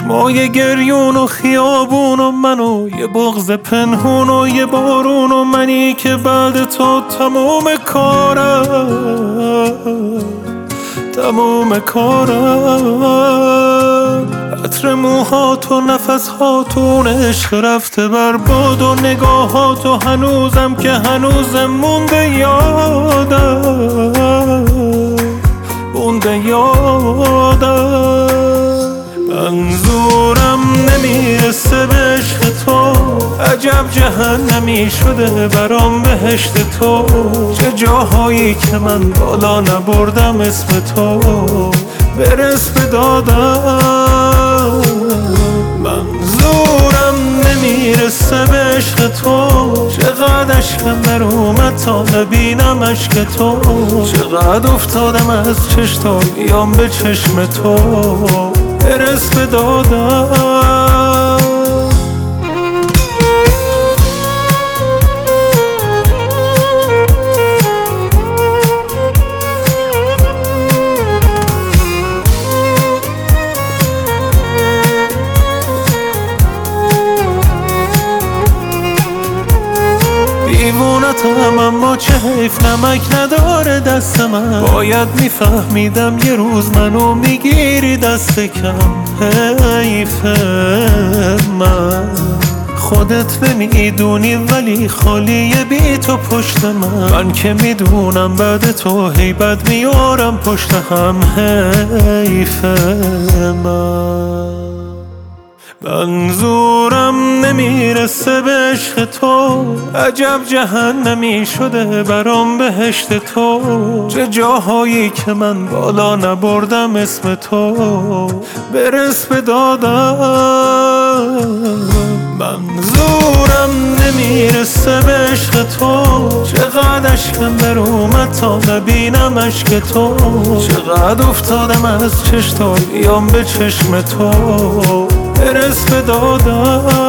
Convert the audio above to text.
چشمای گریون و خیابون و من و یه بغض پنهون و یه بارون و منی که بعد تو تموم کارم عطر موهات و نفسهاتون عشق رفته بر باد و نگاهات و هنوزم که هنوزم مونده یادم منظورم نمیرسه به عشق تو، عجب جهنمی شده برام بهشت تو. چه جاهایی که من بالا نبردم اسم تو برس به دادم. منظورم نمیرسه به عشق تو، چقدر عشقم در اومد تا نبینم عشق تو. چقدر افتادم از چشم بیام به چشم تو برس به دادم. دیوونتم اما چه حیف نمک نداره دست من، باید میفهمیدم یه روز منو میگیری دست کم. حیف من خودت نمیدونی ولی خالیه بی تو پشت من که میدونم بعد تو هیبت میارم پشت هم. حیف من منظورم نمیرسه به عشق تو، عجب جهنمی شده برام بهشت تو. چه جاهایی که من بالا نبردم اسم تو برس به دادم. منظورم نمیرسه به عشق تو، چقدر عشقم در اومد تا نبینم عشق تو. چقدر افتادم از چشم بیام به چشم تو برس به دادم.